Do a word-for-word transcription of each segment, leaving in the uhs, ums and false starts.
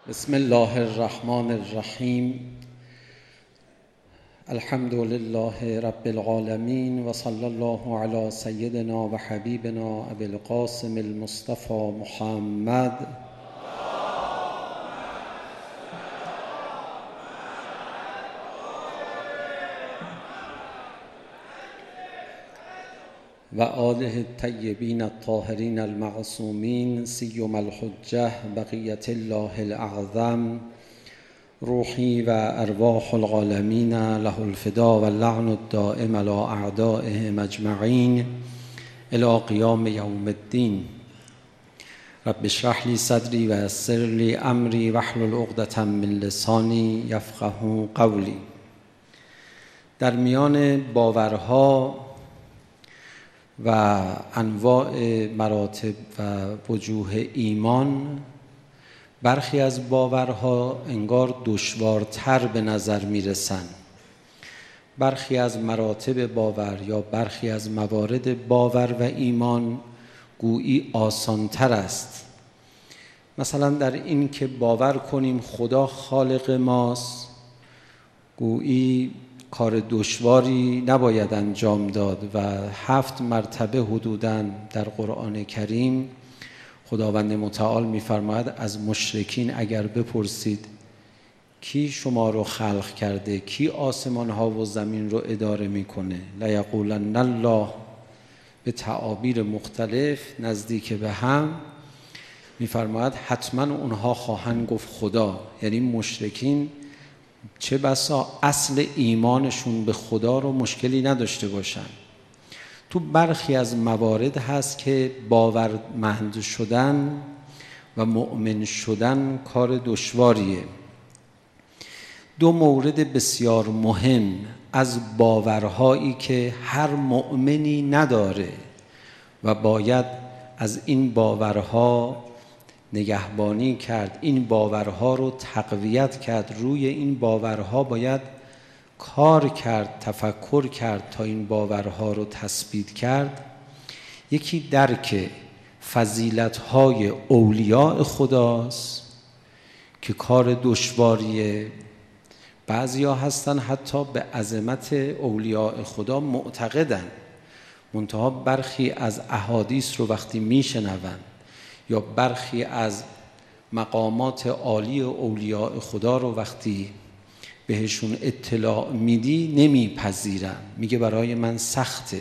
بسم الله الرحمن الرحیم. الحمد لله رب العالمین و صلی الله علی سیدنا و حبیبنا ابی القاسم المصطفى محمد و آله الطیبین الطاهرین المعصومین سیما الحجة بقیة الله الاعظم روحی و ارواح العالمین له الفدا و اللعن الدائم علی اعدائهم اجمعین الی قیام یوم الدین. رب اشرح لی صدری و یسر لی امری واحلل عقدة من لسانی یفقهوا قولی. در میان باورها و انواع مراتب و وجوه ایمان، برخی از باورها انگار دشوارتر به نظر میرسن. برخی از مراتب باور یا برخی از موارد باور و ایمان گویی آسانتر است. مثلا در این که باور کنیم خدا خالق ماست، گویی کار دشواری نباید انجام داد و هفت مرتبه حدوداً در قرآن کریم خداوند متعال می‌فرماید از مشرکین اگر بپرسید کی شما رو خلق کرده، کی آسمان ها و زمین رو اداره میکنه، لیقولن الله، به تعابیر مختلف نزدیک به هم می‌فرماید حتما اونها خواهند گفت خدا. یعنی مشرکین چه بسا اصل ایمانشون به خدا رو مشکلی نداشته باشن. تو برخی از موارد هست که باورمند شدن و مؤمن شدن کار دشواریه. دو مورد بسیار مهم از باورهایی که هر مؤمنی نداره و باید از این باورها نگهبانی کرد، این باورها رو تقویت کرد، روی این باورها باید کار کرد، تفکر کرد تا این باورها رو تثبیت کرد. یکی درک فضیلت‌های اولیاء خداست که کار دشواریه. بعضیا هستن حتی به عظمت اولیاء خدا معتقدن، منتها برخی از احادیث رو وقتی میشنون یا برخی از مقامات عالی اولیاء خدا رو وقتی بهشون اطلاع میدی نمیپذیرن، میگه برای من سخته.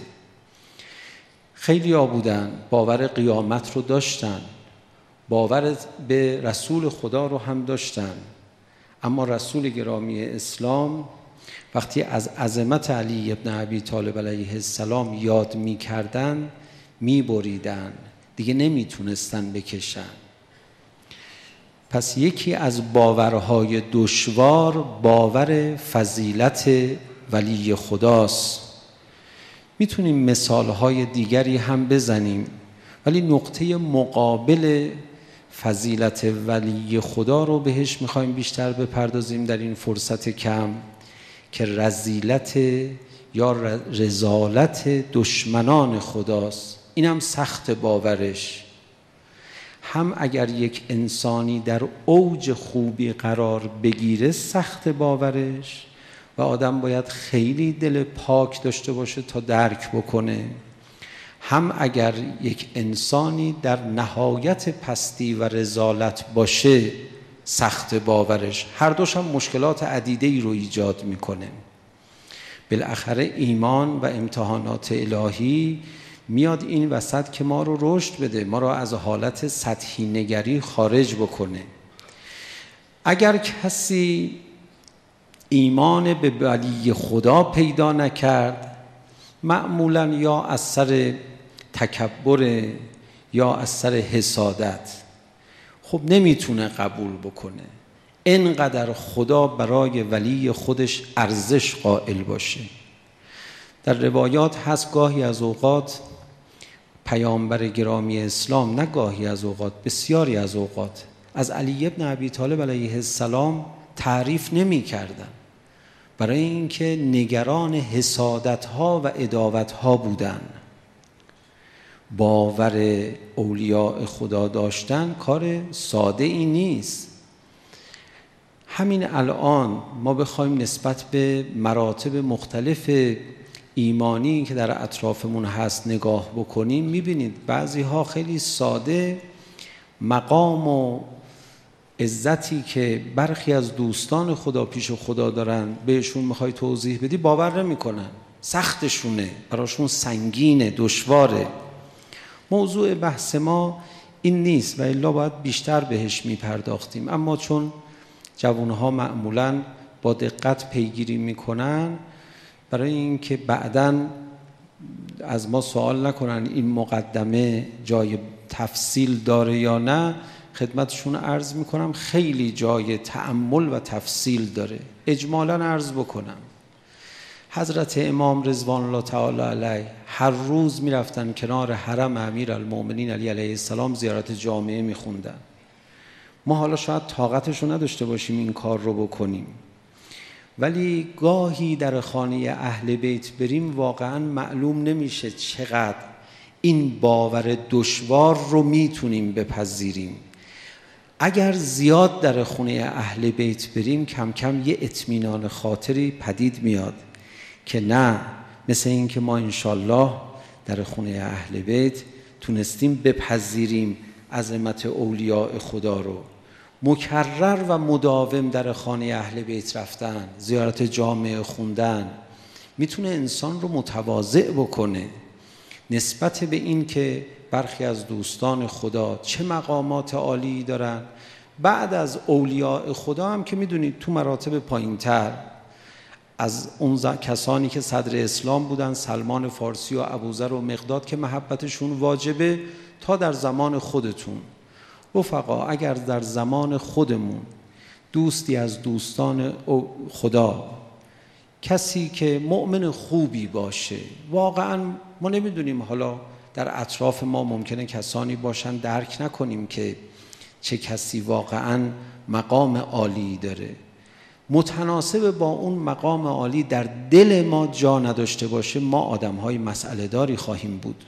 خیلی ها بودن باور قیامت رو داشتن، باور به رسول خدا رو هم داشتن، اما رسول گرامی اسلام وقتی از عظمت علی ابن ابی طالب علیه السلام یاد میکردن میبریدن، دیگه نمیتونستن بکشن. پس یکی از باورهای دشوار باور فضیلت ولی خداست. میتونیم مثالهای دیگری هم بزنیم، ولی نقطه مقابل فضیلت ولی خدا رو بهش میخوایم بیشتر بپردازیم در این فرصت کم، که رذیلت یا رذالت دشمنان خداست. این هم سخت باورش. هم اگر یک انسانی در اوج خوبی قرار بگیره سخت باورش و آدم باید خیلی دل پاک داشته باشه تا درک بکنه، هم اگر یک انسانی در نهایت پستی و رذالت باشه سخت باورش. هر دوش هم مشکلات عدیده‌ای رو ایجاد میکنه. بالاخره ایمان و امتحانات الهی میاد این وسط که ما رو رشد بده، ما رو از حالت سطحی نگری خارج بکنه. اگر کسی ایمان به ولی خدا پیدا نکرد، معمولاً یا از سر تکبر یا از سر حسادت، خب نمیتونه قبول بکنه. اینقدر خدا برای ولی خودش ارزش قائل باشه. در روایات هست گاهی از اوقات پیامبر گرامی اسلام، نه گاهی از اوقات، بسیاری از اوقات از علی ابن ابی طالب علیه السلام تعریف نمی کردن، برای اینکه نگران حسادت ها و عداوت ها بودن. باور اولیاء خدا داشتن کار ساده ای نیست. همین الان ما بخوایم نسبت به مراتب مختلف ایمانی که در اطرافمون هست نگاه بکنیم، میبینید بعضی ها خیلی ساده مقام و عزتی که برخی از دوستان خدا پیش خدا دارن بهشون میخوای توضیح بدی باور نمیکنن، سختشونه، براشون سنگینه، دشواره. موضوع بحث ما این نیست و الا باید بیشتر بهش میپرداختیم، اما چون جوانها معمولاً با دقت پیگیری میکنن، برای اینکه بعداً از ما سوال نکنن این مقدمه جای تفصیل داره یا نه، خدمتشون عرض میکنم خیلی جای تأمل و تفصیل داره. اجمالاً عرض بکنم حضرت امام رضوان الله تعالی علیه هر روز میرفتن کنار حرم امیرالمؤمنین علی علیه السلام زیارت جامعه میخوندن. ما حالا شاید طاقتشو نداشته باشیم این کار رو بکنیم، ولی گاهی در خانه اهل بیت بریم واقعا معلوم نمیشه چقدر این باور دشوار رو میتونیم بپذیریم. اگر زیاد در خونه اهل بیت بریم کم کم یه اطمینان خاطری پدید میاد که نه، مثل این که ما انشالله در خونه اهل بیت تونستیم بپذیریم عظمت اولیاء خدا رو. مکرر و مداوم در خانه اهل بیت رفتن، زیارت جامعه خوندن میتونه انسان رو متواضع بکنه نسبت به این که برخی از دوستان خدا چه مقامات عالی دارن. بعد از اولیاء خدا هم که میدونید تو مراتب پایینتر از اون کسانی که صدر اسلام بودن، سلمان فارسی و ابوذر و مقداد که محبتشون واجبه، تا در زمان خودتون رفقا. اگر در زمان خودمون دوستی از دوستان خدا، کسی که مؤمن خوبی باشه، واقعا ما نمیدونیم، حالا در اطراف ما ممکنه کسانی باشن درک نکنیم که چه کسی واقعا مقام عالی داره، متناسب با اون مقام عالی در دل ما جا نداشته باشه، ما آدم‌های مسئله داری خواهیم بود.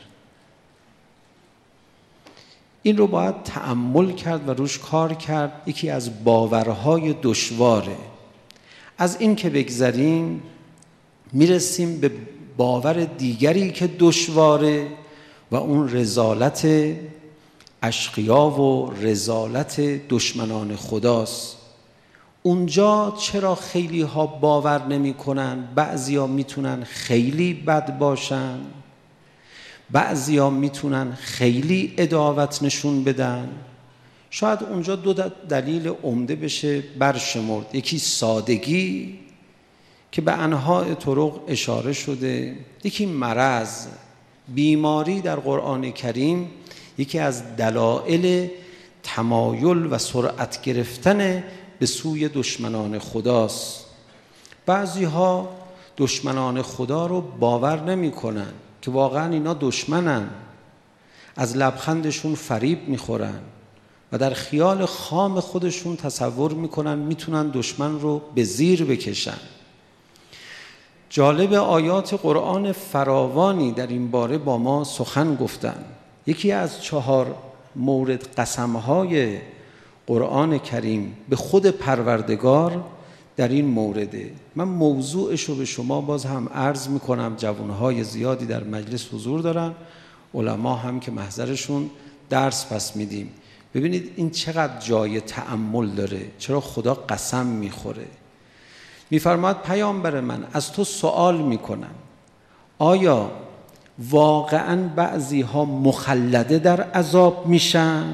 این رو باید تأمل کرد و روش کار کرد. یکی از باورهای دشواره. از این که بگذریم میرسیم به باور دیگری که دشواره و اون رذالت اشقیا و رذالت دشمنان خداست. اونجا چرا خیلی ها باور نمی کنن؟ بعضی ها میتونن خیلی بد باشن، بعضی ها میتونن خیلی عداوت نشون بدن. شاید اونجا دو دلیل عمده بشه برشمرد. یکی سادگی که به انواع طرق اشاره شده، یکی مرض، بیماری. در قرآن کریم یکی از دلایل تمایل و سرعت گرفتن به سوی دشمنان خداست. بعضی ها دشمنان خدا رو باور نمی کنن که واقعا اینا دشمنن، از لبخندشون فریب میخورن و در خیال خام خودشون تصور میکنن میتونن دشمن رو به زیر بکشن. جالب، آیات قرآن فراوانی در این باره با ما سخن گفتن. یکی از چهار مورد قسمهای قرآن کریم به خود پروردگار در این مورده. من موضوعش رو به شما باز هم عرض میکنم. جوانهای زیادی در مجلس حضور دارن، علما هم که محضرشون درس پس میدیم. ببینید این چقدر جای تأمل داره، چرا خدا قسم میخوره. میفرماد پیامبر من از تو سوال میکنم آیا واقعا بعضی ها مخلده در عذاب میشن؟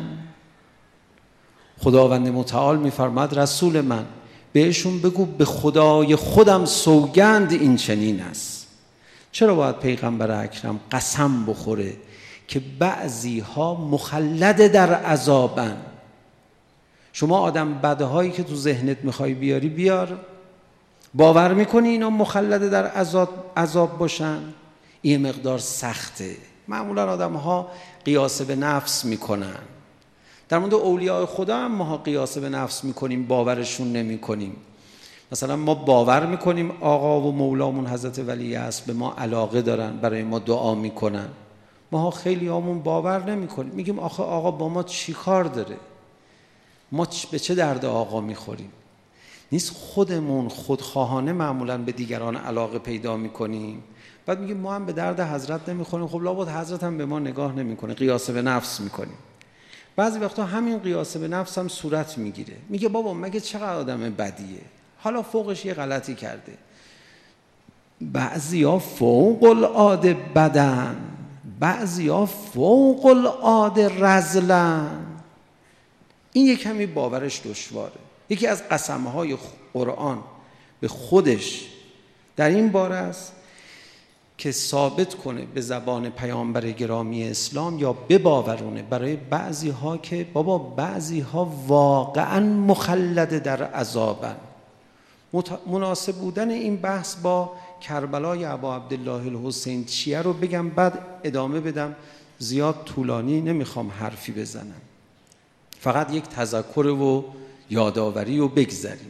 خداوند متعال میفرماد رسول من بهشون بگو به خدای خودم سوگند این چنین است. چرا باید پیغمبر اکرم قسم بخوره که بعضی ها مخلده در عذابن؟ شما آدم بدهایی که تو ذهنت میخوای بیاری بیار، باور میکنی اینا مخلده در عذاب عذاب باشن؟ این مقدار سخته. معمولا آدم ها قیاس به نفس میکنن. در مورد اولیاء خدا هم ما قیاس به نفس میکنیم، باورشون نمیکنیم. مثلا ما باور میکنیم آقا و مولامون حضرت ولی است، به ما علاقه دارن، برای ما دعا میکنن. ما خیلی همون باور نمیکنیم، میگیم آخه آقا با ما چی کار داره؟ ما به چه درد آقا میخوریم؟ نیست خودمون خودخواهانه معمولاً به دیگران علاقه پیدا میکنیم، بعد میگیم ما هم به درد حضرت نمیخوریم، خب لابد حضرت هم به ما نگاه نمیکنه، قیاسه به نفس میکنیم. بعضی وقتا همین قیاسه به نفس هم صورت میگیره، میگه بابا مگه چقدر آدم بدیه، حالا فوقش یه غلطی کرده. بعضیا فوق العاده بدن، بعضیا فوق العاده رذلن. این یک کمی باورش دشواره. یکی از قسمهای قرآن به خودش در این باره است که ثابت کنه به زبان پیامبر گرامی اسلام یا بباورونه برای بعضی ها که بابا بعضی ها واقعا مخلد در عذابن. مناسب بودن این بحث با کربلای ابا عبدالله الحسین چیه رو بگم، بعد ادامه بدم. زیاد طولانی نمیخوام حرفی بزنم، فقط یک تذکر و یادآوری و بگذاریم.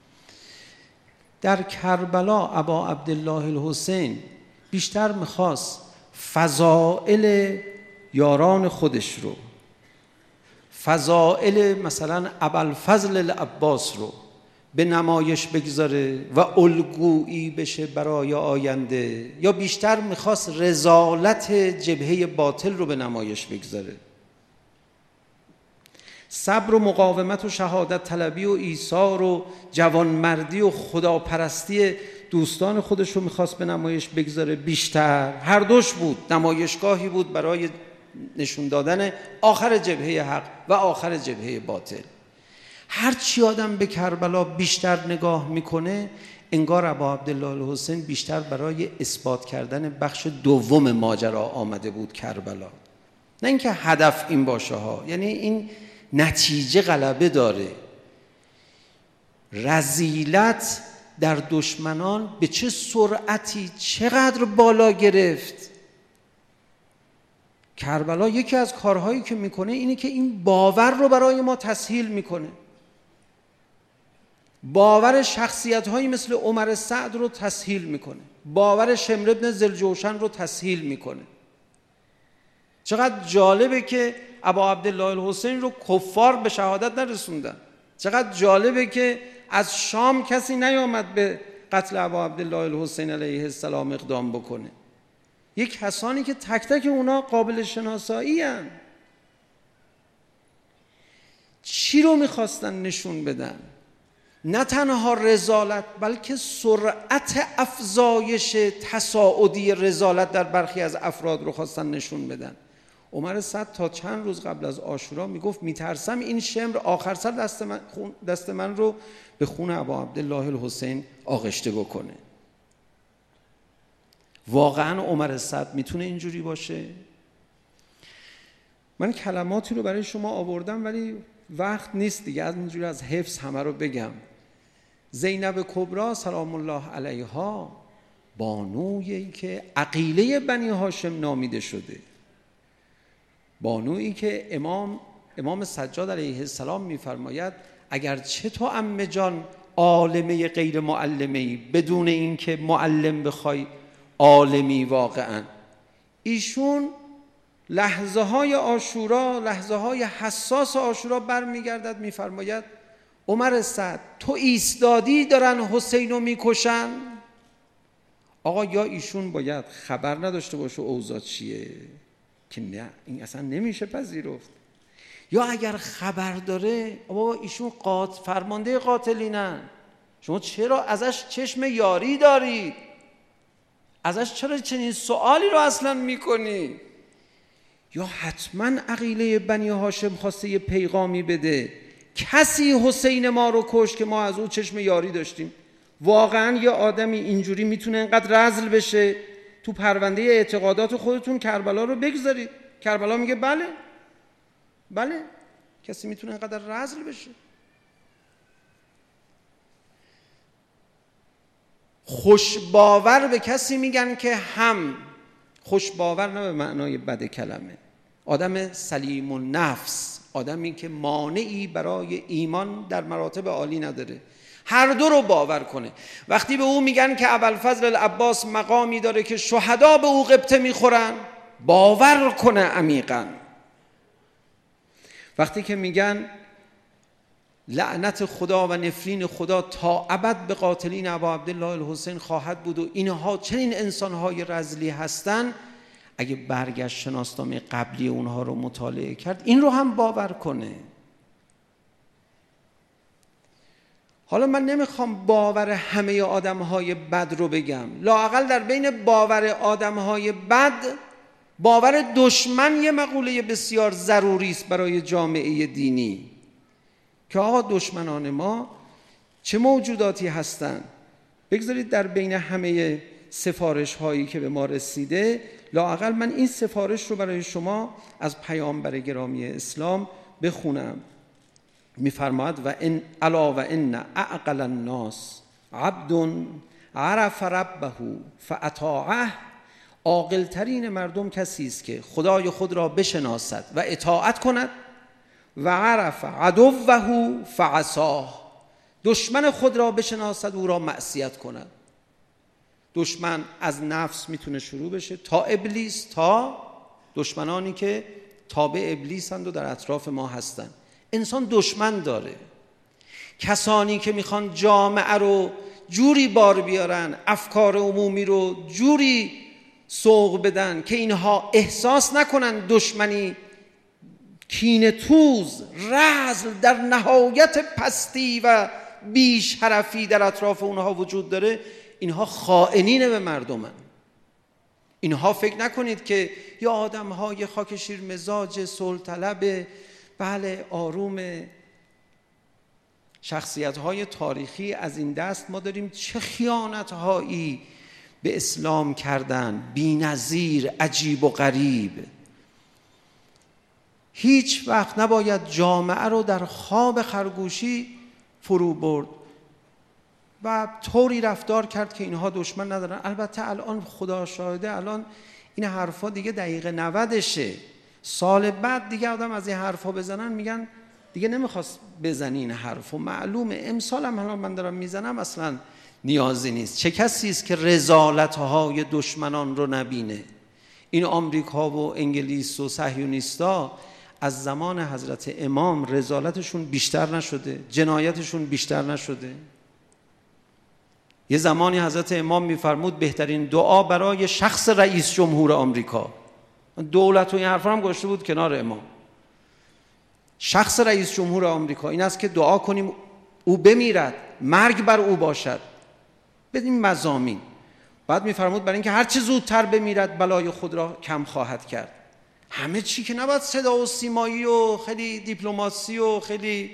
در کربلا ابا عبدالله الحسین بیشتر میخواست فضائل یاران خودش رو، فضائل مثلا ابوالفضل العباس رو به نمایش بگذاره و الگویی بشه برای آینده، یا بیشتر میخواست رذالت جبهه باطل رو به نمایش بگذاره؟ صبر و مقاومت و شهادت طلبی و ایثار و جوانمردی و خداپرستی دوستان خودش رو میخواست به نمایش بگذاره بیشتر؟ هر دوش بود، نمایشگاهی بود برای نشون دادن آخر جبهه حق و آخر جبهه باطل. هر چی آدم به کربلا بیشتر نگاه میکنه، انگار ابا عبدالله الحسین بیشتر برای اثبات کردن بخش دوم ماجرا آمده بود کربلا، نه اینکه هدف این باشه ها. یعنی این نتیجه غلبه داره. رذیلت در دشمنان به چه سرعتی چقدر بالا گرفت. کربلا یکی از کارهایی که میکنه اینه که این باور رو برای ما تسهیل میکنه. باور شخصیت‌هایی مثل عمر سعد رو تسهیل میکنه، باور شمر ابن ذوالجوشن رو تسهیل میکنه. چقدر جالبه که ابا عبدالله الحسین رو کفار به شهادت نرسوندن. چقدر جالبه که از شام کسی نیامد به قتل ابا عبدالله الحسین علیه السلام اقدام بکنه. یک کسانی که تک تک اونا قابل شناسایی هن. چی رو میخواستن نشون بدن؟ نه تنها رذالت، بلکه سرعت افزایش تصاعدی رذالت در برخی از افراد رو خواستن نشون بدن. عمر سعد تا چند روز قبل از عاشورا میگفت میترسم این شمر آخر سر دست من, دست من رو به خون ابا عبدالله الحسین آغشته بکنه. واقعا عمر سعد میتونه اینجوری باشه؟ من کلماتی رو برای شما آوردم ولی وقت نیست دیگه، از اینجوری از حفظ همه رو بگم. زینب کبری سلام الله علیها بانویی که عقیله بنی هاشم نامیده شده، بانویی که امام امام سجاد علیه السلام میفرماید اگرچه تو عمه جان عالمه غیر معلمه‌ای، بدون اینکه معلم بخوای عالمی واقعا. ایشون لحظه های عاشورا، لحظه های حساس عاشورا برمیگردد میفرماید عمر سعد تو ایستادی دارن حسین رو میکشن. آقا یا ایشون باید خبر نداشته باشه اوضاع چیه که نه این اصلا نمیشه پذیرفت، یا اگر خبر داره بابا ایشون قات فرمانده قاتلینن، شما چرا ازش چشم یاری دارید؟ ازش چرا چنین سوالی رو اصلا میکنی؟ یا حتما عقیله بنی هاشم خواسته یه پیغامی بده، کسی حسین ما رو کشت که ما از او چشم یاری داشتیم. واقعا یه آدمی اینجوری میتونه اینقدر رذل بشه؟ تو پرونده اعتقادات خودتون کربلا رو بگذارید. کربلا میگه بله بله کسی میتونه اینقدر رذل بشه. خوشباور به کسی میگن که هم خوشباور نه به معنای بد کلمه، آدم سلیم النفس، آدمی که مانعی برای ایمان در مراتب عالی نداره، هر دو رو باور کنه. وقتی به او میگن که ابوالفضل العباس مقامی داره که شهدا به او غبطه میخورن، باور کنه عمیقا. وقتی که میگن لعنت خدا و نفرین خدا تا ابد به قاتلین ابا عبدالله الحسین خواهد بود و اینها چنین انسانهای رذلی هستن. اگه برگشت شناسنامه قبلی اونها رو مطالعه کرد این رو هم باور کنه. حالا من نمیخوام باور همه آدمهای بد رو بگم، لااقل در بین باور آدمهای بد باور دشمن یه مقوله بسیار ضروری است برای جامعه دینی که آقا دشمنان ما چه موجوداتی هستند. بگذارید در بین همه سفارش هایی که به ما رسیده لااقل من این سفارش رو برای شما از پیامبر گرامی اسلام بخونم. میفرماید و ان الا و ان اعقل الناس عبد عرف ربه فاطاعه. عاقل ترین مردم کسی است که خدای خود را بشناسد و اطاعت کند و عرف عدوه فعصاه. دشمن خود را بشناسد و او را معصیت کند. دشمن از نفس میتونه شروع بشه تا ابلیس، تا دشمنانی که تابع ابلیسند و در اطراف ما هستند. انسان دشمن داره. کسانی که میخوان جامعه رو جوری بار بیارن، افکار عمومی رو جوری سوق بدن که اینها احساس نکنن دشمنی، کینه توز، رذل در نهایت پستی و بیشرفی در اطراف اونها وجود داره، اینها خائنین به مردمن. اینها فکر نکنید که یا آدم‌های خاک شیر مزاج، صلح طلب، بله آروم، شخصیت‌های تاریخی از این دست ما داریم چه خیانت‌هایی به اسلام کردن، بی‌نظیر، عجیب و غریب. هیچ وقت نباید جامعه رو در خواب خرگوشی فرو برد و طوری رفتار کرد که اینها دشمن ندارن. البته الان خدا شاهده الان این حرفا دیگه دقیقه نودشه. سال بعد دیگه آدم از این حرفا بزنن میگن دیگه نمیخواست بزنی این حرفو. معلومه امسال هم الان من دارم میزنم اصلا نیازی نیست. چه کسی است که رذالت‌های دشمنان رو نبینه؟ این آمریکا و انگلیس و صهیونیستا از زمان حضرت امام رذالتشون بیشتر نشده؟ جنایتشون بیشتر نشده؟ یه زمانی حضرت امام میفرمود بهترین دعا برای شخص رئیس جمهور آمریکا، دولت و این حرفا هم گذاشته بود کنار امام، شخص رئیس جمهور آمریکا این است که دعا کنیم او بمیرد، مرگ بر او باشد. بدین مضامین. بعد میفرمود برای اینکه هر چه زودتر بمیرد بلای خود را کم خواهد کرد. همه چی که نباید صدا و سیمایی و خیلی دیپلماسی و خیلی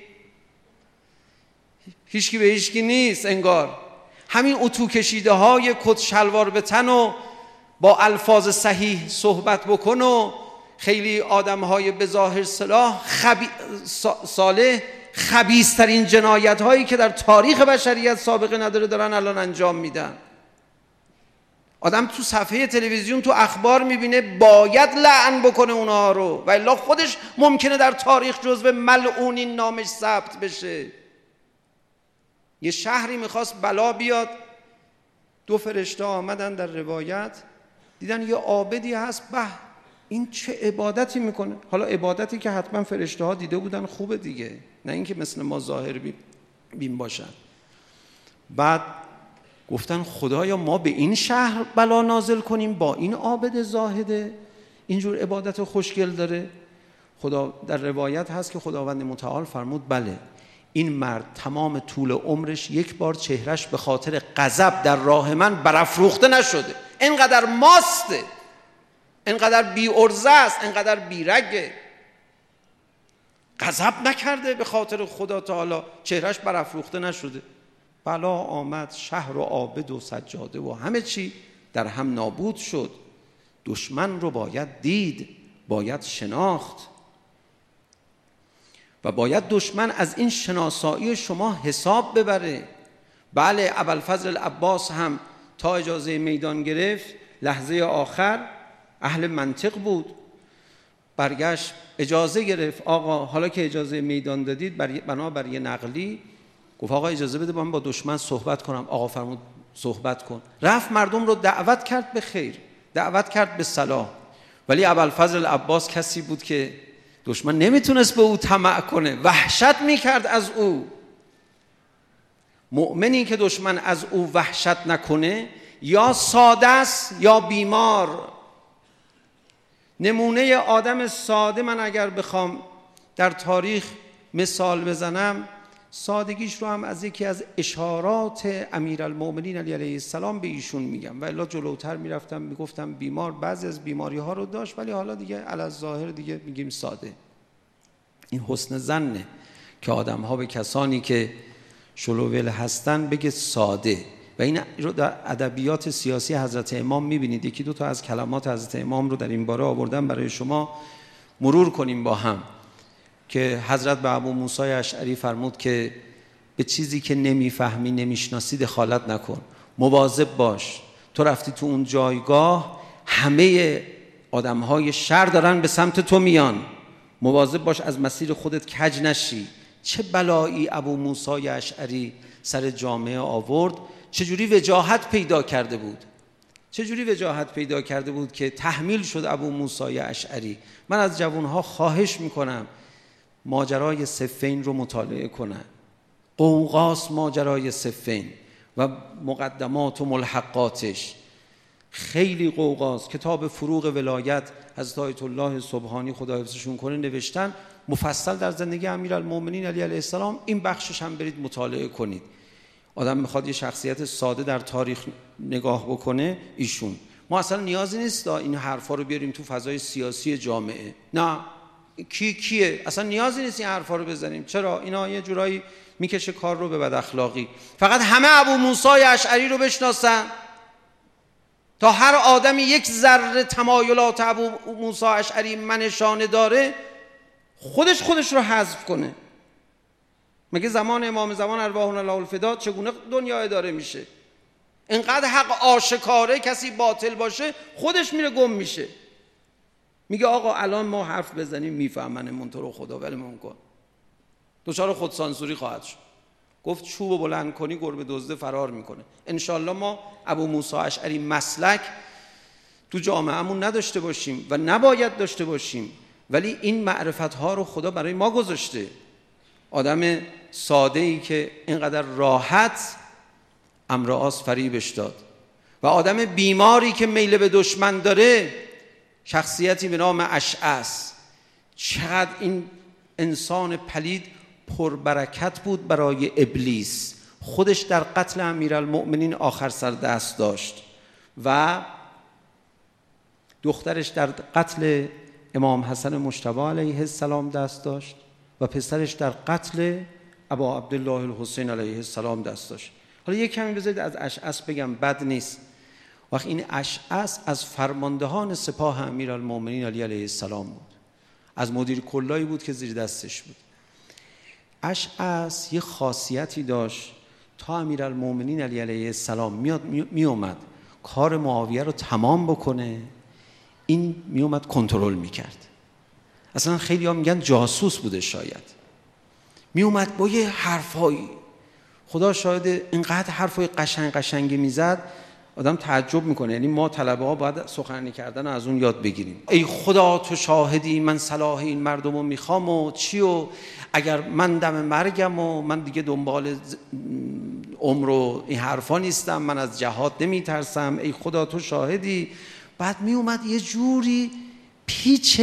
هیچکی به هیچکی نیست انگار. همین اتو کشیده های کت شلوار به تن و با الفاظ صحیح صحبت بکن و خیلی آدم های به ظاهر سلاح خبی... صالح خبیث‌ترین جنایت هایی که در تاریخ بشریت سابقه نداره دارن الان انجام میدن. آدم تو صفحه تلویزیون تو اخبار میبینه باید لعن بکنه اونها رو و الا خودش ممکنه در تاریخ جزو ملعونین نامش ثبت بشه. یه شهری میخواست بلا بیاد، دو فرشته آمدن در روایت دیدن یه عابدی هست، به این چه عبادتی میکنه. حالا عبادتی که حتما فرشته ها دیده بودن خوبه دیگه، نه اینکه مثل ما ظاهر بین باشن. بعد گفتن خدایا ما به این شهر بلا نازل کنیم با این عابد زاهده اینجور عبادت خوشگل داره؟ خدا در روایت هست که خداوند متعال فرمود بله، این مرد تمام طول عمرش یک بار چهرش به خاطر غضب در راه من برافروخته نشده. اینقدر ماسته، اینقدر بی ارزه است، اینقدر بی رگه. غضب نکرده به خاطر خدا تعالی، چهرش برافروخته نشده. بلا آمد، شهر و عابد و سجاده و همه چی در هم نابود شد. دشمن رو باید دید، باید شناخت و باید دشمن از این شناسایی شما حساب ببره. بله ابوالفضل العباس هم تا اجازه میدان گرفت لحظه آخر اهل منطق بود، برگشت اجازه گرفت آقا حالا که اجازه میدان دادید بنابر یه نقلی گفت آقا اجازه بده من با دشمن صحبت کنم. آقا فرمود صحبت کن. رفت مردم رو دعوت کرد به خیر، دعوت کرد به صلاح. ولی ابوالفضل العباس کسی بود که دشمن نمیتونست به او طمع کنه، وحشت میکرد از او. مؤمنی که دشمن از او وحشت نکنه یا ساده است یا بیمار. نمونه آدم ساده من اگر بخوام در تاریخ مثال بزنم، سادگیش رو هم از یکی از اشارات امیرالمؤمنین علی علیه السلام به ایشون میگم، و الا جلوتر میرفتم میگفتم بیمار، بعضی از بیماری ها رو داشت ولی حالا دیگه علی الظاهر دیگه میگیم ساده. این حسن ظنه که آدم ها به کسانی که شلوول هستن بگه ساده. و این رو در ادبیات سیاسی حضرت امام میبینید. یکی دو تا از کلمات حضرت امام رو در این باره آوردم برای شما مرور کنیم با هم، که حضرت به ابو موسی اشعری فرمود که به چیزی که نمیفهمی نمیشناسی دخالت نکن، مواظب باش، تو رفتی تو اون جایگاه همه آدمهای شر دارن به سمت تو میان، مواظب باش از مسیر خودت کج نشی. چه بلایی ابو موسی اشعری سر جامعه آورد، چجوری وجاهت پیدا کرده بود، چجوری وجاهت پیدا کرده بود که تحمیل شد ابو موسی اشعری. من از جوانها خواهش میکنم ماجرای صفین رو مطالعه کنن. قوقاس ماجرای صفین و مقدمات و ملحقاتش خیلی قوقاس. کتاب فروغ ولایت حضرت آیت الله سبحانی خدا حفظشون کنه نوشتن مفصل در زندگی امیرالمؤمنین علی علیه السلام. این بخشش هم برید مطالعه کنید. آدم میخواد یه شخصیت ساده در تاریخ نگاه بکنه، ایشون. ما اصلا نیازی نیست این حرفا رو بیاریم تو فضای سیاسی جامعه، نه. کی کیه اصلا نیازی نیست این حرفا رو بزنیم. چرا؟ اینا یه جورایی میکشه کار رو به بد اخلاقی. فقط همه ابو موسی اشعری رو بشناسن، تا هر آدمی یک ذره تمایلات ابو موسی اشعری منشانه داره خودش خودش رو حذف کنه. مگه زمان امام زمان ارواحنا الله الفدا چگونه دنیا اداره میشه؟ اینقدر حق آشکاره، کسی باطل باشه خودش میره گم میشه. میگه آقا الان ما حرف بزنیم میفهمن، منطور خدا ولمون کن. دچار خودسانسوری خواهد شد. گفت چوب بلند کنی گربه دزده فرار میکنه. انشالله ما ابو موسی اشعری مسلک تو جامعهمون نداشته باشیم و نباید داشته باشیم، ولی این معرفت ها رو خدا برای ما گذاشته. آدم ساده ای که اینقدر راحت امرآس فریبش داد، و آدم بیماری که میل به دشمن داره، شخصیتی به نام اشعث. چقدر این انسان پلید پربرکت بود برای ابلیس. خودش در قتل امیرالمؤمنین آخر سر دست داشت و دخترش در قتل امام حسن مجتبی علیه السلام دست داشت و پسرش در قتل ابا عبدالله الحسین علیه السلام دست داشت. حالا یک کمی بذارید از اشعث بگم، بد نیست. وقت این اشعث از فرماندهان سپاه امیرالمؤمنین علی علیه السلام بود، از مدیر کلایی بود که زیر دستش بود. اشعث یه خاصیتی داشت، تا امیرالمؤمنین علی علیه السلام میاد می اومد کار معاویه رو تمام بکنه، این می اومد کنترل میکرد. اصلا خیلی ها میگن جاسوس بوده، شاید می اومد با یه حرفایی، خدا شاید اینقدر حرفای قشنگ قشنگی میزد آدم تعجب میکنه. یعنی ما طلبه ها باید سخنرانی کردن از اون یاد بگیریم. ای خدا تو شاهدی، من صلاح این مردم رو میخوام و چی، و اگر من دم مرگم و من دیگه دنبال عمر و این حرفا نیستم، من از جهاد نمیترسم، ای خدا تو شاهدی. بعد میومد یه جوری پیچ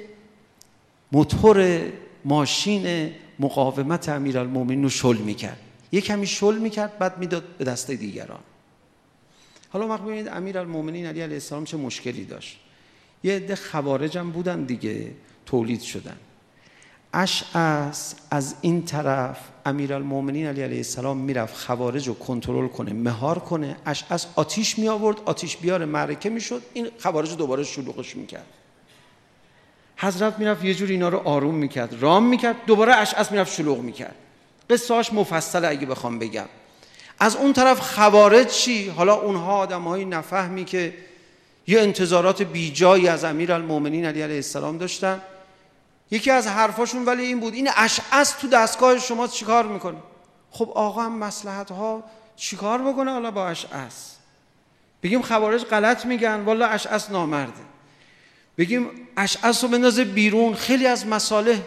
موتور ماشین مقاومت امیرالمومنین رو شل میکرد، یه کمی شل میکرد، بعد میداد به دست دیگران. حالا وقت ببینید امیرالمومنین علی علیه السلام چه مشکلی داشت. یه عده خوارج هم بودن دیگه، تولید شدن. اشعث از این طرف امیرالمومنین علی علیه السلام میرفت خوارج رو کنترل کنه، مهار کنه. اشعث آتیش می آورد، آتیش بیار معرکه میشد، این خوارج دوباره شلوغش میکرد. حضرت میرفت یه جور اینا رو آروم میکرد، رام میکرد، دوباره اشعث میرفت شلوغ میکرد. قصه‌اش مفصله اگه بخوام بگم. از اون طرف خوارج چی؟ حالا اونها آدم‌های نفهمی که یه انتظارات بیجایی از امیرالمومنین علی علیه السلام داشتن. یکی از حرفاشون ولی این بود، این اشعث تو دستگاه شما چیکار میکنه؟ خب آقا هم مصلحت‌ها چیکار بکنه حالا با اشعث؟ بگیم خوارج غلط میگن، والله اشعث نامرده. بگیم اشعث رو بندازه بیرون، خیلی از مصالح.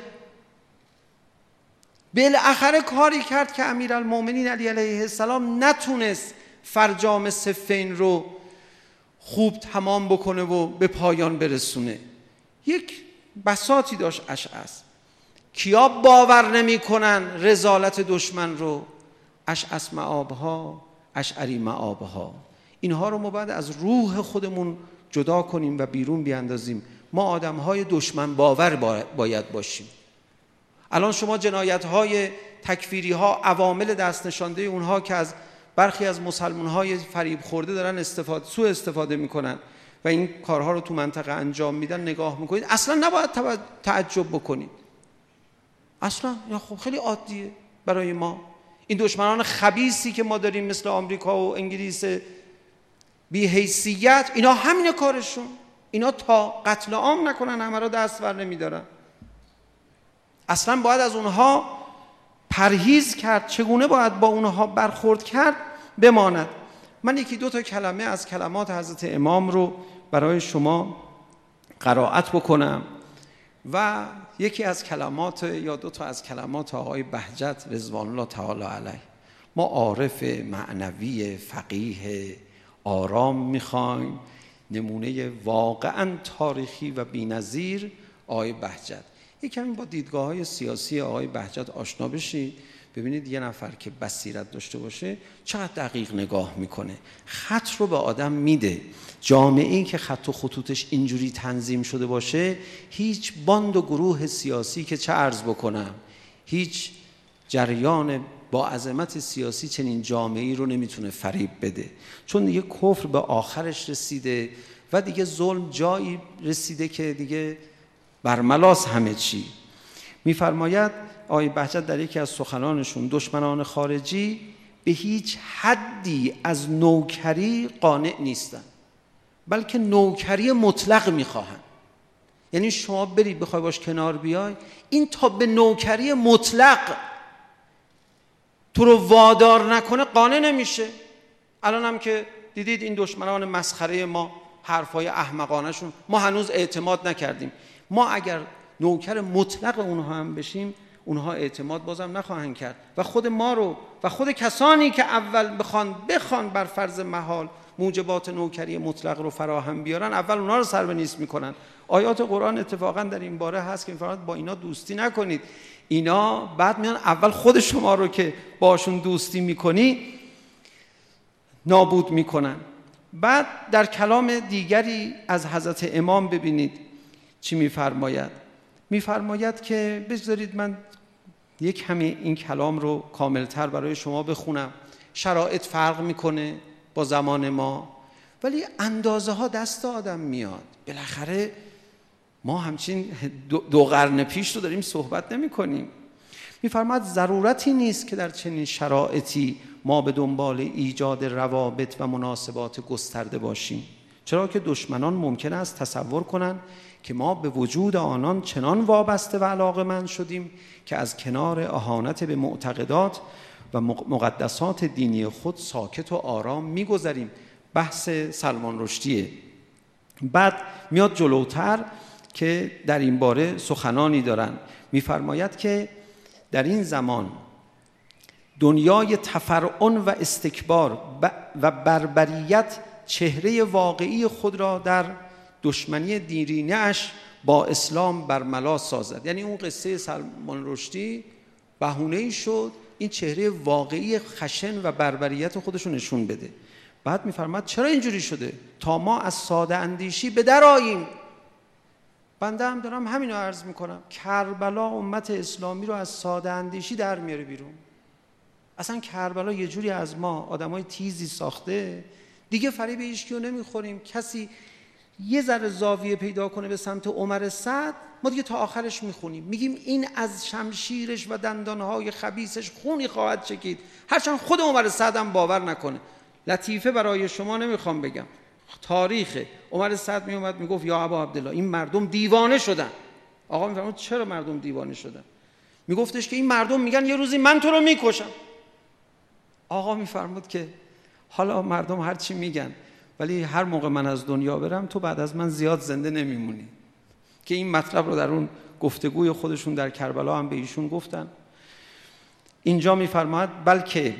بالاخره کاری کرد که امیرالمومنین علی علیه السلام نتونست فرجام صفین رو خوب تمام بکنه و به پایان برسونه. یک بساطی داشت اشعث. کیا باور نمی کنن رذالت دشمن رو؟ اشعث مآبها، اشعری مآبها. اینها رو ما باید از روح خودمون جدا کنیم و بیرون بیاندازیم. ما آدم‌های دشمن باور باید باشیم. الان شما جنایت‌های تکفیری‌ها، عوامل دست نشانده اونها که از برخی از مسلمان‌های فریب خورده دارن استفاده سوء استفاده می‌کنن و این کارها رو تو منطقه انجام میدن، نگاه می‌کنید اصلا نباید تعجب بکنید. اصلا یا خب خیلی عادیه برای ما. این دشمنان خبیثی که ما داریم مثل آمریکا و انگلیس بی حیثیت، اینا همین کارشون. اینا تا قتل عام نکنن همه را دست ور نمیدارن. اصلا باید از اونها پرهیز کرد. چگونه باید با اونها برخورد کرد بماند. من یکی دو تا کلمه از کلمات حضرت امام رو برای شما قرائت بکنم و یکی از کلمات یا دو تا از کلمات آقای بهجت رضوان الله تعالی علیه. ما عارف معنوی فقیه آرام میخوایم، نمونه واقعا تاریخی و بی‌نظیر آقای بهجت. یک کمی با دیدگاه‌های سیاسی آقای بهجت آشنا بشید، ببینید یه نفر که بصیرت داشته باشه چقدر دقیق نگاه میکنه، خط رو به آدم میده. جامعه‌ای که خط و خطوطش اینجوری تنظیم شده باشه، هیچ باند و گروه سیاسی که چه عرض بکنم، هیچ جریان با عظمت سیاسی چنین جامعه‌ای رو نمیتونه فریب بده، چون دیگه کفر به آخرش رسیده و دیگه ظلم جایی رسیده که دیگه برملاس همه چی. میفرماید آقای بهجت در یکی از سخنانشون، دشمنان خارجی به هیچ حدی از نوکری قانع نیستن، بلکه نوکری مطلق میخواهن. یعنی شما بری بخوای باش کنار بیای، این تا به نوکری مطلق تو رو وادار نکنه قانع نمیشه. الان هم که دیدید این دشمنان مسخره ما، حرفای احمقانشون، ما هنوز اعتماد نکردیم. ما اگر نوکر مطلق اونها هم بشیم، اونها اعتماد بازم نخواهند کرد و خود ما رو و خود کسانی که اول بخوان بخوان بر فرض محال موجبات نوکری مطلق رو فراهم بیارن، اول اونها رو سر به نیست میکنن. آیات قرآن اتفاقا در این باره هست که میفرماید با اینا دوستی نکنید. اینا بعد میان اول خود شما رو که باشون دوستی میکنی نابود میکنن. بعد در کلام دیگری از حضرت امام ببینید چی میفرماید. میفرماید که بذارید من یک کمی این کلام رو کاملتر برای شما بخونم. شرایط فرق میکنه با زمان ما، ولی اندازه ها دست آدم میاد. بالاخره ما همچین دو قرن پیش رو داریم صحبت نمی کنیم. میفرماید ضرورتی نیست که در چنین شرایطی ما به دنبال ایجاد روابط و مناسبات گسترده باشیم، چرا که دشمنان ممکن است تصور کنند که ما به وجود آنان چنان وابسته و علاقه‌مند شدیم که از کنار اهانت به معتقدات و مقدسات دینی خود ساکت و آرام می‌گذریم. بحث سلمان رشدیه. بعد میاد جلوتر که در این باره سخنانی دارن. میفرماید که در این زمان دنیای تفرعن و استکبار و بربریت چهره واقعی خود را در دشمنی دیرینه‌اش با اسلام برملا سازد. یعنی اون قصه سلمان رشدی بهونه‌ای شد این چهره واقعی خشن و بربریت خودش رو نشون بده. بعد میفرماد چرا اینجوری شده؟ تا ما از ساده اندیشی به در آییم. بنده هم دارم همینو عرض میکنم. کربلا امت اسلامی رو از ساده اندیشی در میاره بیرون. اصلا کربلا یه جوری از ما آدمای تیزی ساخته، دیگه فریب هیچ کیو نمیخوریم. کسی یه ذره زاویه پیدا کنه به سمت عمر سعد، ما دیگه تا آخرش میخونیم، میگیم این از شمشیرش و دندانهای خبیثش خونی خواهد چکید، هرچند خود عمر سعد هم باور نکنه. لطیفه برای شما نمیخوام بگم، تاریخ عمر سعد میومد میگفت یا ابا عبدالله این مردم دیوانه شدن. آقا میفرماد چرا مردم دیوانه شدن؟ میگفتش که این مردم میگن یه روزی من تو رو میکشم. آقا میفرماد که حالا مردم هر چی میگن، ولی هر موقع من از دنیا برم تو بعد از من زیاد زنده نمیمونی. که این مطلب رو در اون گفتگوی خودشون در کربلا هم به ایشون گفتن. اینجا می‌فرماید بلکه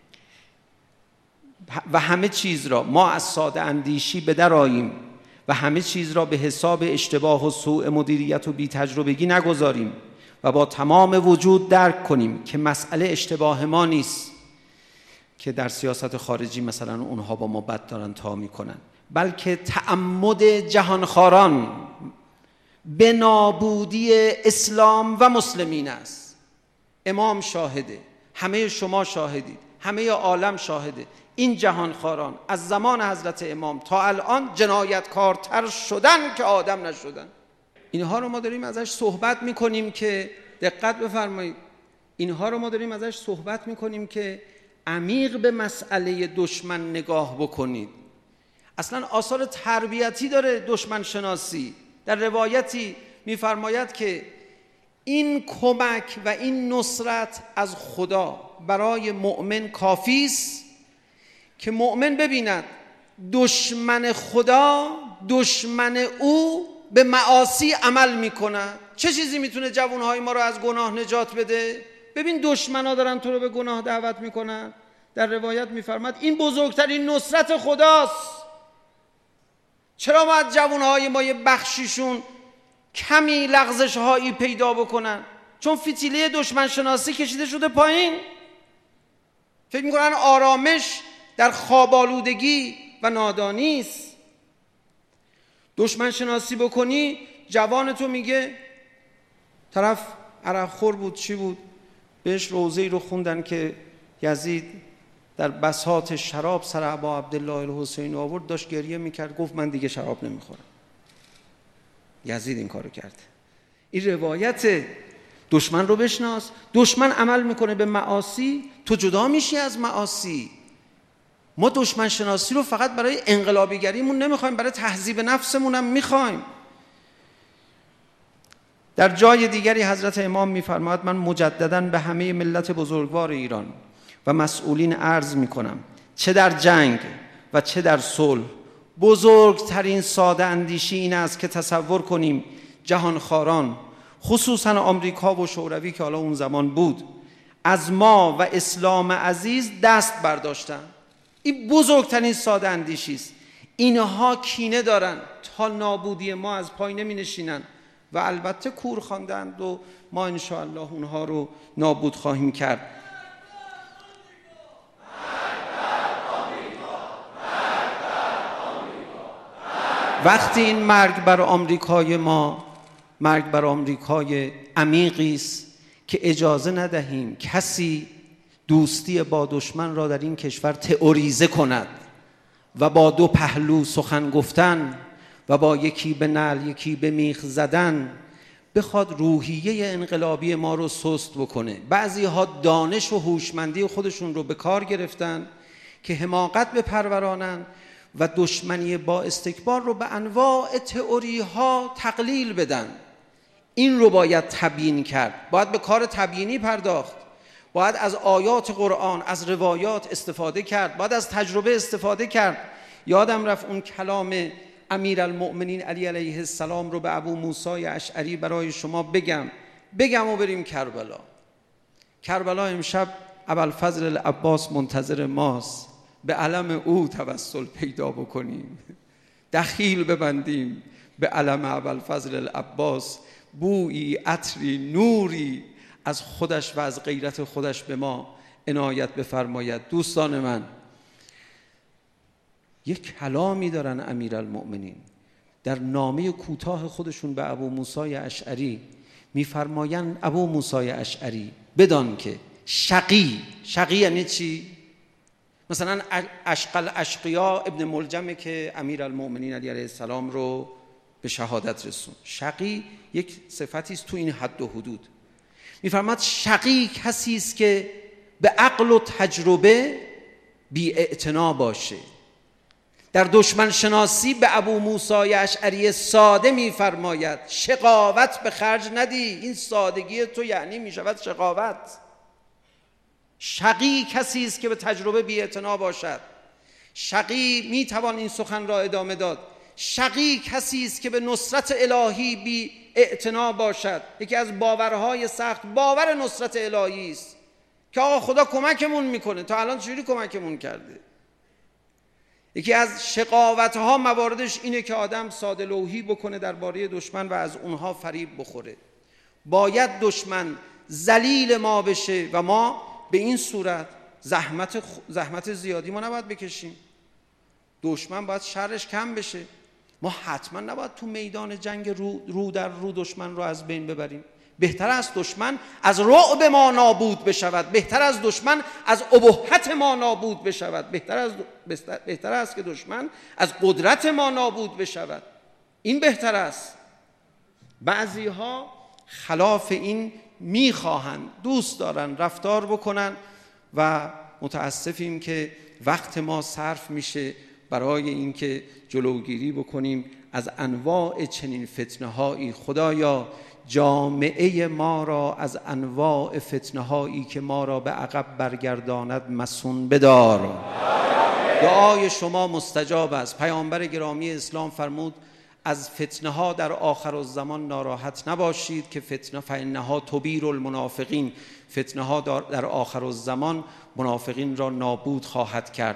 و همه چیز را ما از ساده اندیشی به در آییم و همه چیز را به حساب اشتباه و سوء مدیریت و بی تجربگی نگذاریم و با تمام وجود درک کنیم که مسئله اشتباه ما نیست که در سیاست خارجی مثلا اونها با ما بد دارن تا میکنن، بلکه تعمد جهانخواران به نابودی اسلام و مسلمین است. امام شاهده، همه شما شاهدید، همه عالم شاهده. این جهانخواران از زمان حضرت امام تا الان جنایتکارتر شدن که آدم نشدن. اینها رو ما داریم ازش صحبت میکنیم که دقت بفرمایید، اینها رو ما داریم ازش صحبت میکنیم که عمیق به مسئله دشمن نگاه بکنید. اصلا آثار تربیتی داره دشمن شناسی. در روایتی میفرماید که این کمک و این نصرت از خدا برای مؤمن کافی است که مؤمن ببیند دشمن خدا، دشمن او به معاصی عمل میکنه. چه چیزی میتونه جوانهای ما رو از گناه نجات بده؟ ببین دشمنا دارن تو رو به گناه دعوت میکنن. در روایت میفرماد این بزرگترین نصرت خداست. چرا باید جوانهای ما یه بخشیشون کمی لغزش هایی پیدا بکنن؟ چون فتیله دشمن شناسی کشیده شده پایین. فکر میکنن آرامش در خوابالودگی و نادانی است. دشمن شناسی بکنی، جوان تو میگه طرف عرق خور بود، چی بود، بهش روضه‌ای رو خوندن که یزید در بساط شراب سر ابا عبدالله الحسینی آورد، داشت گریه میکرد، گفت من دیگه شراب نمیخورم. یزید این کارو کرد. این روایت. دشمن رو بشناس. دشمن عمل میکنه به معاصی، تو جدا میشی از معاصی. ما دشمن شناسی رو فقط برای انقلابیگریمون نمیخوایم، برای تهذیب نفسمون هم میخوایم. در جای دیگری حضرت امام میفرماید من مجدداً به همه ملت بزرگوار ایران و مسئولین عرض میکنم چه در جنگ و چه در صلح بزرگترین ساده اندیشی این است که تصور کنیم جهانخواران خصوصاً آمریکا و شوروی که حالا اون زمان بود از ما و اسلام عزیز دست برداشتن. این بزرگترین ساده اندیشی است. اینها کینه دارن، تا نابودی ما از پای نمی نشینن و البته کور خواندند و ما انشاءالله اونها رو نابود خواهیم کرد. وقتی این مرگ بر آمریکای ما مرگ بر آمریکای عمیقی است که اجازه ندهیم کسی دوستی با دشمن را در این کشور تئوریزه کند و با دو پهلو سخن گفتن و با یکی به نعل یکی به میخ زدن بخواد روحیه انقلابی ما رو سست بکنه. بعضی ها دانش و هوشمندی خودشون رو به کار گرفتن که حماقت بپرورانن و دشمنی با استکبار رو به انواع تئوری ها تقلیل بدن. این رو باید تبیین کرد. باید به کار تبیینی پرداخت. باید از آیات قرآن، از روایات استفاده کرد. باید از تجربه استفاده کرد. یادم رفت اون کلام امیرالمؤمنین علی علیه السلام رو به ابو موسی اشعری برای شما بگم بگم و بریم کربلا. کربلا امشب ابوالفضل العباس منتظر ماست. به علم او توسل پیدا بکنیم، دخیل ببندیم به علم ابوالفضل العباس، بویی، عطری، نوری از خودش و از غیرت خودش به ما عنایت بفرماید. دوستان من، یک کلامی دارن امیرالمؤمنین در نامه کوتاه خودشون به ابو موسی اشعری میفرمایند ابو موسی اشعری بدان که شقی، شقی یعنی چی؟ مثلا اشقل اشقیا ابن ملجمه که امیرالمؤمنین علی علیه السلام رو به شهادت رسون. شقی یک صفتی است تو این حد و حدود. میفرماد شقی کسی است که به عقل و تجربه بی اعتنا باشه. در دشمن شناسی به ابو موسی اشعری ساده میفرماید شقاوت به خرج ندی. این سادگی تو یعنی میشود شقاوت. شقی کسی است که به تجربه بی اعتنا باشد. شقی میتوان این سخن را ادامه داد. شقی کسی است که به نصرت الهی بی اعتنا باشد. یکی از باورهای سخت باور نصرت الهی است که آقا خدا کمکمون میکنه. تا الان چجوری کمکمون کرده؟ یکی از شقاوتها مواردش اینه که آدم ساده لوحی بکنه درباره دشمن و از اونها فریب بخوره. باید دشمن ذلیل ما بشه و ما به این صورت زحمت زحمت زیادی ما نباید بکشیم. دشمن باید شرش کم بشه. ما حتما نباید تو میدان جنگ رو, رو در رو دشمن رو از بین ببریم. بهتر است دشمن از رعب ما نابود بشود، بهتر از دشمن از ابهت ما نابود بشود، بهتر از بهتر است که دشمن از قدرت ما نابود بشود. این بهتر است. بعضی ها خلاف این میخواهند، دوست دارن رفتار بکنن و متاسفیم که وقت ما صرف میشه برای اینکه جلوگیری بکنیم از انواع چنین فتنه‌هایی. خدایا جامعه ما را از انواع فتنه‌هایی که ما را به عقب برگرداند مصون بدار. دعای شما مستجاب است. پیامبر گرامی اسلام فرمود از فتنه‌ها در آخر الزمان ناراحت نباشید که فتنه فإنها تبیر المنافقین، فتنه‌ها در آخر الزمان منافقین را نابود خواهد کرد.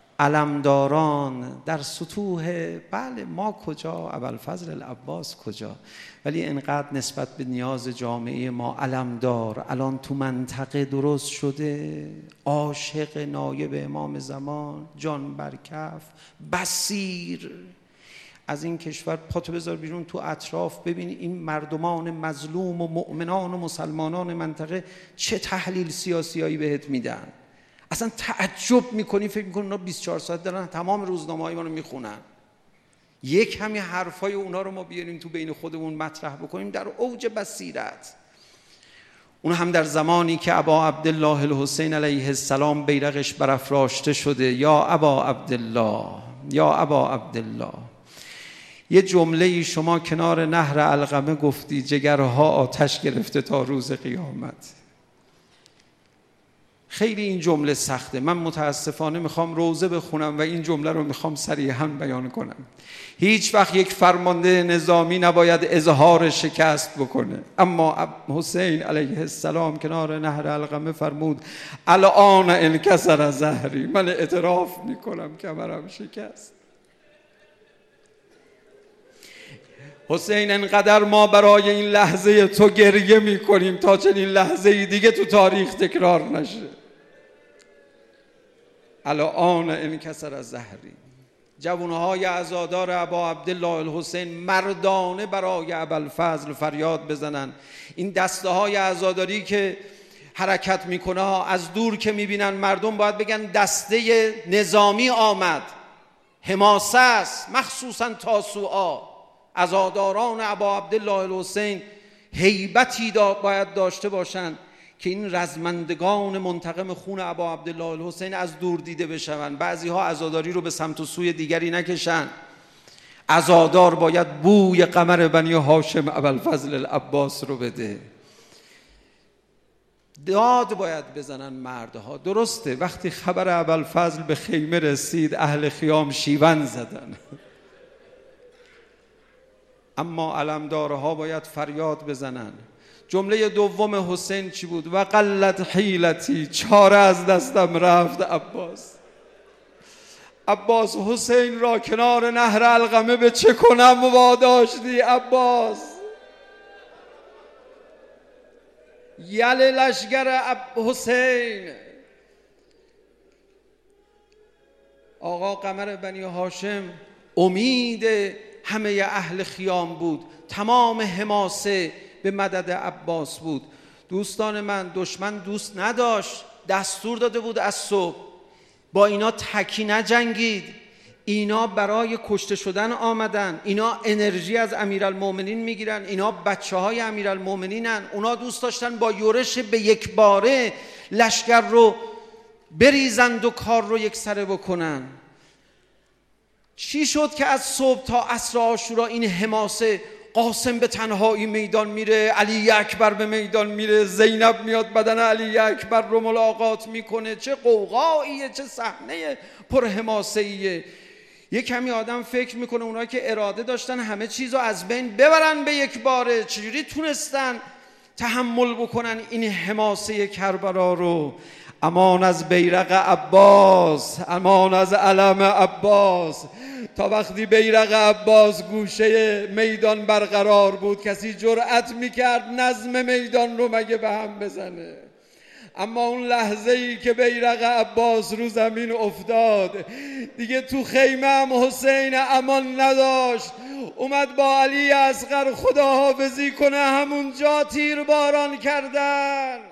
علمداران در سطوح، بله ما کجا، ابوالفضل العباس کجا، ولی انقدر نسبت به نیاز جامعه ما علمدار الان تو منطقه درست شده، عاشق نایب امام زمان، جان برکف، بصیر. از این کشور پاتو بذار بیرون تو اطراف، ببین این مردمان مظلوم و مؤمنان و مسلمانان منطقه چه تحلیل سیاسیایی بهت میدن. اصلا تعجب میکنی، فکر میکنی اونا بیست و چهار ساعت دارن تمام روزنامه‌های ما رو میخونن. یک کمی حرفای اونا رو ما بیاریم تو بین خودمون مطرح بکنیم در اوج بصیرت. اون هم در زمانی که ابا عبدالله الحسین علیه السلام بیرقش برافراشته شده. یا ابا عبدالله، یا ابا عبدالله، یه جمله‌ای شما کنار نهر علقمه گفتی جگرها آتش گرفته تا روز قیامت. خیلی این جمله سخته. من متاسفانه میخوام روزه بخونم و این جمله رو میخوام صریحاً بیان کنم. هیچ وقت یک فرمانده نظامی نباید اظهار شکست بکنه، اما حسین علیه السلام کنار نهر علقمه فرمود الان انکسر ظهری، من اعتراف میکنم کمرم شکست. حسین انقدر ما برای این لحظه تو گریه میکنیم تا چنین لحظه دیگه تو تاریخ تکرار نشه. الان انکسر ظهری. جوانهای عزادار ابا عبدالله الحسین مردانه برای ابوالفضل فریاد بزنن. این دسته های عزاداری که حرکت میکنه ها از دور که میبینن مردم باید بگن دسته نظامی آمد، حماسه است، مخصوصا تاسوعا. عزاداران ابا عبدالله الحسین هیبتی دا باید داشته باشند که این رزمندگان منتقم خون ابا عبدالله الحسین از دور دیده بشوند. بعضی ها عزاداری رو به سمت و سوی دیگری نکشن. عزادار باید بوی قمر بنی هاشم ابوالفضل العباس رو بده. داد باید بزنن مردها. درسته وقتی خبر ابوالفضل به خیمه رسید اهل خیام شیون زدن، اما علمدارها باید فریاد بزنن. جمله دوم حسین چی بود؟ و قلت حیلتی، چاره از دستم رفت عباس. عباس حسین را کنار نهر علقمه به چه کنم واداشتی عباس؟ یل لشگر حسین. آقا قمر بنی هاشم امید همه اهل خیام بود، تمام حماسه به مدد عباس بود. دوستان من، دشمن دوست نداشت، دستور داده بود از صبح با اینا تکی نجنگید، اینا برای کشته شدن آمدن، اینا انرژی از امیرالمومنین میگیرن، اینا بچه های امیرالمومنینن. اونا دوست داشتن با یورش به یک باره لشکر رو بریزند و کار رو یک سره بکنن. چی شد که از صبح تا عصر عاشورا این حماسه؟ قاسم به تنهایی میدان میره، علی اکبر به میدان میره، زینب میاد بدن علی اکبر رو ملاقات میکنه. چه قوقاییه، چه صحنه پر حماسه‌ایه. یه کمی آدم فکر میکنه اونایی که اراده داشتن همه چیز رو از بین ببرن به یک باره، چجوری تونستن تحمل بکنن این حماسه کربلا رو؟ امان از بیرق عباس، امان از علم عباس. تا وقتی بیرق عباس گوشه میدان برقرار بود کسی جرأت میکرد نظم میدان رو مگه به هم بزنه؟ اما اون لحظه ای که بیرق عباس رو زمین افتاد دیگه تو خیمه هم حسین امان نداشت، اومد با علی اصغر خداحافظی کنه، همونجا تیر باران کردن.